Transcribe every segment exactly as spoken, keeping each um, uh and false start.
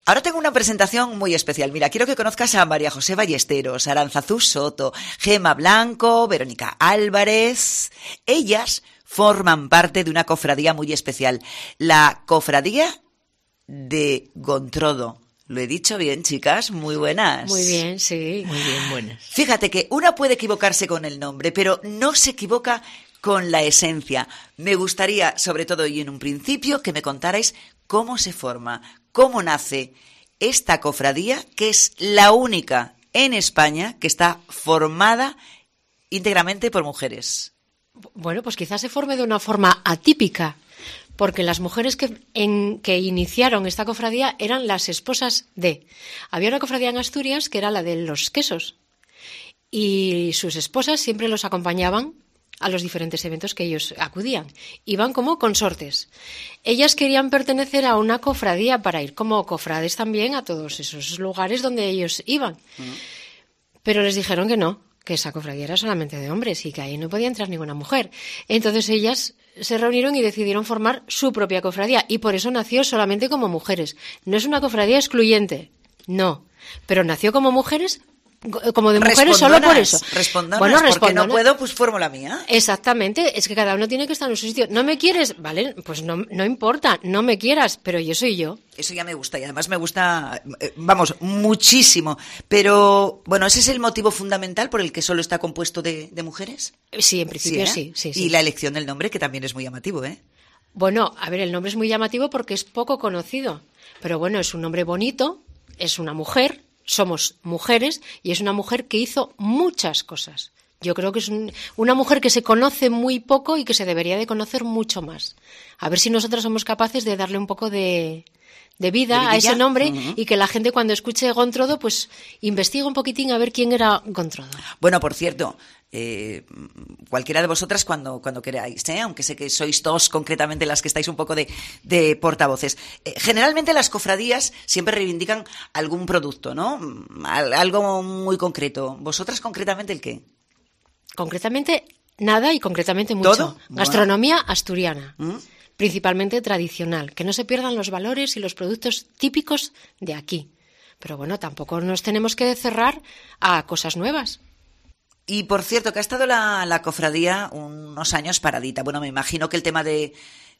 Ahora tengo una presentación muy especial. Mira, quiero que conozcas a María José Ballesteros, Aranzazú Soto, Gema Blanco, Verónica Álvarez. Ellas forman parte de una cofradía muy especial, la Cofradía de Gontrodo. ¿Lo he dicho bien, chicas? Muy buenas. Muy bien, sí. Muy bien, buenas. Fíjate que una puede equivocarse con el nombre, pero no se equivoca con la esencia. Me gustaría, sobre todo y en un principio, que me contarais cómo se forma, cómo nace esta cofradía, que es la única en España que está formada íntegramente por mujeres. Bueno, pues quizás se forme de una forma atípica, porque las mujeres que, en, que iniciaron esta cofradía eran las esposas de... Había una cofradía en Asturias que era la de los quesos, y sus esposas siempre los acompañaban a los diferentes eventos que ellos acudían. Iban como consortes. Ellas querían pertenecer a una cofradía para ir como cofrades también a todos esos lugares donde ellos iban. Uh-huh. Pero les dijeron que no, que esa cofradía era solamente de hombres y que ahí no podía entrar ninguna mujer. Entonces ellas se reunieron y decidieron formar su propia cofradía, y por eso nació solamente como mujeres. No es una cofradía excluyente, no, pero nació como mujeres, como de mujeres solo por eso. Respondonas, bueno, porque no puedo, pues formo la mía. Exactamente, es que cada uno tiene que estar en su sitio. ¿No me quieres? Vale, pues no, no importa, no me quieras, pero yo soy yo. Eso ya me gusta, y además me gusta, vamos, muchísimo. Pero, bueno, ¿ese es el motivo fundamental por el que solo está compuesto de, de mujeres? Sí, en principio sí, ¿eh? sí, sí, sí. Y la elección del nombre, que también es muy llamativo, ¿eh? Bueno, a ver, el nombre es muy llamativo porque es poco conocido. Pero bueno, es un nombre bonito, es una mujer, somos mujeres, y es una mujer que hizo muchas cosas. Yo creo que es un, una mujer que se conoce muy poco y que se debería de conocer mucho más. A ver si nosotras somos capaces de darle un poco de... de vida ¿De a ese nombre? Uh-huh. Y que la gente cuando escuche Gontrodo pues investigue un poquitín a ver quién era Gontrodo. Bueno, por cierto, eh, cualquiera de vosotras cuando, cuando queráis, ¿eh? Aunque sé que sois dos concretamente las que estáis un poco de, de portavoces. Eh, generalmente las cofradías siempre reivindican algún producto, ¿no? Algo muy concreto. ¿Vosotras concretamente el qué? Concretamente nada y concretamente mucho. ¿Todo? Gastronomía bueno. asturiana. ¿Mm? Principalmente tradicional, que no se pierdan los valores y los productos típicos de aquí. Pero bueno, tampoco nos tenemos que cerrar a cosas nuevas. Y por cierto, que ha estado la, la cofradía unos años paradita. Bueno, me imagino que el tema de,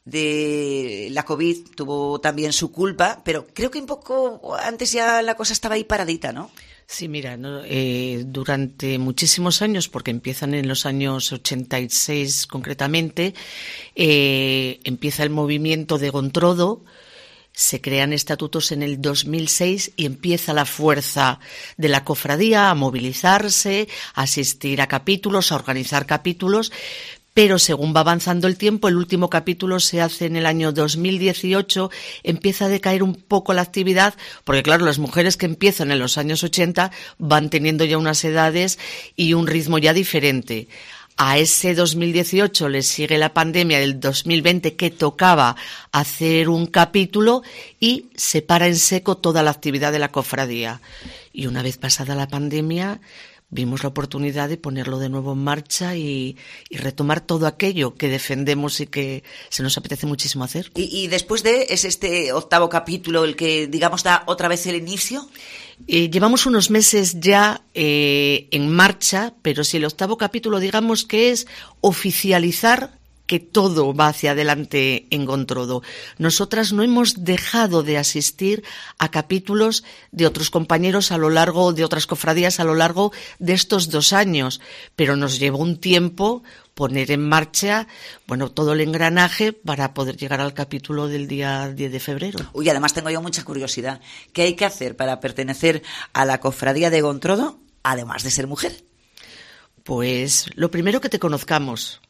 de la COVID tuvo también su culpa, pero creo que un poco antes ya la cosa estaba ahí paradita, ¿no? Sí, mira, no, eh, durante muchísimos años, porque empiezan en los años ochenta y seis concretamente, eh, empieza el movimiento de Gontrodo, se crean estatutos en el dos mil seis y empieza la fuerza de la cofradía a movilizarse, a asistir a capítulos, a organizar capítulos. Pero según va avanzando el tiempo, el último capítulo se hace en el año dos mil dieciocho, empieza a decaer un poco la actividad, porque claro, las mujeres que empiezan en los años ochenta van teniendo ya unas edades y un ritmo ya diferente. A ese dos mil dieciocho le sigue la pandemia del dos mil veinte, que tocaba hacer un capítulo, y se para en seco toda la actividad de la cofradía. Y una vez pasada la pandemia, vimos la oportunidad de ponerlo de nuevo en marcha y, y retomar todo aquello que defendemos y que se nos apetece muchísimo hacer. ¿Y, y después de, es este octavo capítulo el que, digamos, da otra vez el inicio? Eh, llevamos unos meses ya eh, en marcha, pero si el octavo capítulo, digamos que es oficializar que todo va hacia adelante en Gontrodo. Nosotras no hemos dejado de asistir a capítulos de otros compañeros a lo largo, de otras cofradías a lo largo de estos dos años, pero nos llevó un tiempo poner en marcha, bueno, todo el engranaje para poder llegar al capítulo del día diez de febrero. Uy, además tengo yo mucha curiosidad. ¿Qué hay que hacer para pertenecer a la cofradía de Gontrodo, además de ser mujer? Pues lo primero, que te conozcamos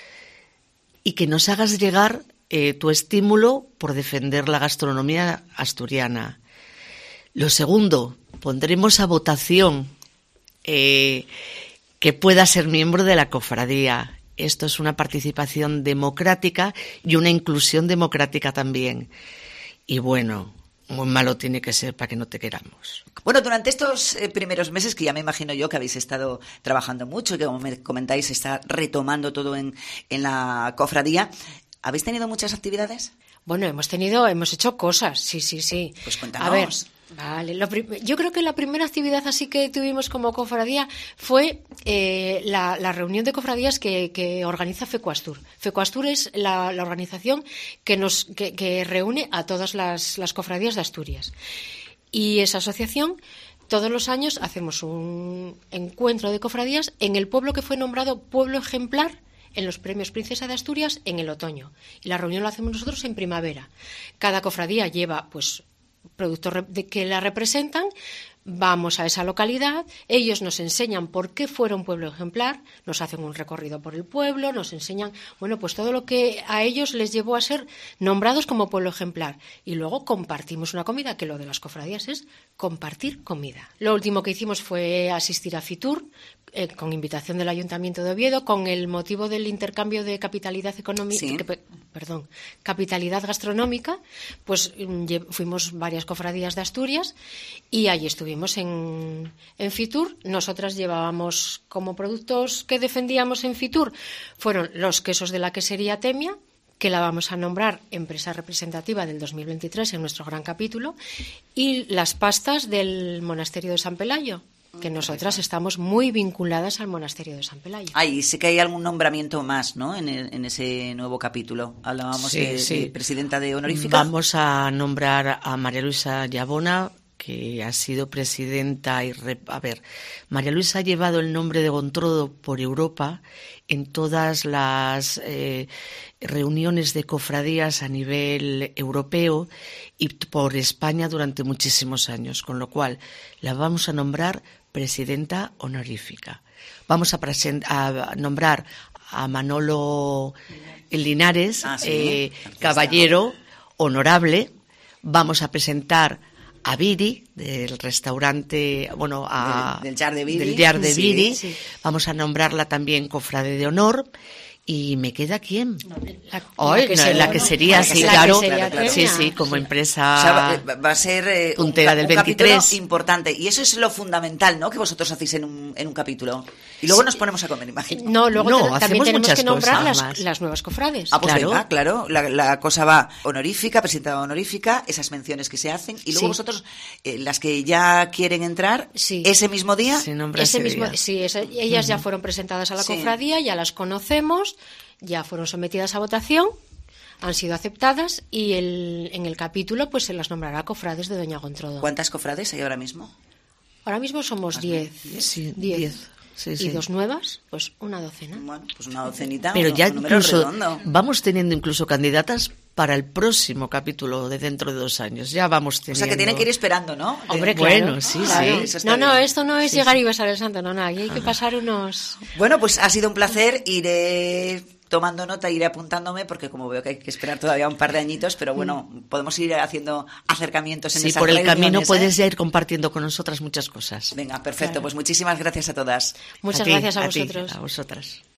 y que nos hagas llegar eh, tu estímulo por defender la gastronomía asturiana. Lo segundo, pondremos a votación eh, que pueda ser miembro de la cofradía. Esto es una participación democrática y una inclusión democrática también. Y bueno, muy malo tiene que ser para que no te queramos. Bueno, durante estos eh, primeros meses, que ya me imagino yo que habéis estado trabajando mucho y que, como me comentáis, se está retomando todo en, en la cofradía, ¿habéis tenido muchas actividades? Bueno, hemos tenido, hemos hecho cosas, sí, sí, sí. Pues cuéntanos. A ver, vale. Lo prim- yo creo que la primera actividad así que tuvimos como cofradía fue eh, la, la reunión de cofradías que, que organiza FECOASTUR. FECOASTUR es la, la organización que nos que, que reúne a todas las, las cofradías de Asturias. Y esa asociación, todos los años hacemos un encuentro de cofradías en el pueblo que fue nombrado Pueblo Ejemplar en los premios Princesa de Asturias en el otoño. Y la reunión la hacemos nosotros en primavera. Cada cofradía lleva, pues, productos de que la representan. Vamos a esa localidad, ellos nos enseñan por qué fueron pueblo ejemplar, nos hacen un recorrido por el pueblo, nos enseñan, bueno, pues todo lo que a ellos les llevó a ser nombrados como pueblo ejemplar. Y luego compartimos una comida, que lo de las cofradías es compartir comida. Lo último que hicimos fue asistir a FITUR, eh, con invitación del Ayuntamiento de Oviedo, con el motivo del intercambio de capitalidad económica, Sí. que, perdón, capitalidad gastronómica, pues fuimos varias cofradías de Asturias y allí estuvimos en, en FITUR. Nosotras llevábamos como productos que defendíamos en FITUR, fueron los quesos de la quesería Temia, que la vamos a nombrar empresa representativa del dos mil veintitrés en nuestro gran capítulo, y las pastas del monasterio de San Pelayo, que nosotras estamos muy vinculadas al monasterio de San Pelayo. Ay, sé que hay algún nombramiento más, ¿no? En, el- en ese nuevo capítulo. Hablábamos Sí, de, sí. de presidenta de honorífica. Vamos a nombrar a María Luisa Llavona, que ha sido presidenta y... rep- A ver, María Luisa ha llevado el nombre de Gontrodo por Europa en todas las eh, reuniones de cofradías a nivel europeo y por España durante muchísimos años, con lo cual la vamos a nombrar presidenta honorífica. Vamos a, presen- a nombrar a Manolo Linares, Ah, sí, eh, artista. caballero honorable. Vamos a presentar a Viri, del restaurante, bueno, a, Del- del Jar de Viri. del Jar de Sí, Viri. sí. Vamos a nombrarla también cofrade de honor. ¿Y me queda quién? La, Ay, que no, sería, la que ¿no? sería, La sí, quesería, claro. claro, claro. Sí, Temia. sí, como Sí. empresa O sea, va, va a ser eh, un, puntera ca- del un capítulo veintitrés. importante. Y eso es lo fundamental, ¿no? Que vosotros hacéis en un, en un capítulo. Y luego nos ponemos a comer, imagino. No, luego No, te- también hacemos tenemos muchas que nombrar cosas las, más. las nuevas cofrades. Ah, pues Claro. venga, claro. La, la cosa va honorífica, presentada honorífica, esas menciones que se hacen. Y luego Sí. vosotros, eh, las que ya quieren entrar, Sí. ese mismo día. Se nombra Ese ese mismo, día. sí, esa- ellas ya fueron presentadas a la Sí. cofradía, ya las conocemos, ya fueron sometidas a votación, han sido aceptadas y el, en el capítulo pues se las nombrará cofrades de Doña Gontrodo. ¿Cuántas cofrades hay ahora mismo? Ahora mismo somos diez. Sí, diez. diez. Sí, Y sí. dos nuevas, pues una docena. Bueno, pues una docenita. Pero un- ya un número incluso redondo. vamos teniendo incluso candidatas para el próximo capítulo de dentro de dos años. Ya vamos O teniendo. sea, que tienen que ir esperando, ¿no? Hombre, De- claro. Bueno, sí, claro. sí. Eso está No, no, bien. esto no es llegar y besar el santo, no, no, aquí hay que pasar unos... Bueno, pues ha sido un placer. Iré tomando nota, iré apuntándome, porque como veo que hay que esperar todavía un par de añitos, pero bueno, podemos ir haciendo acercamientos en Sí, esas por el reuniones, camino ¿eh? puedes ya ir compartiendo con nosotras muchas cosas. Venga, perfecto. Claro. Pues muchísimas gracias a todas. Muchas ti, gracias a ti, vosotros. a vosotras.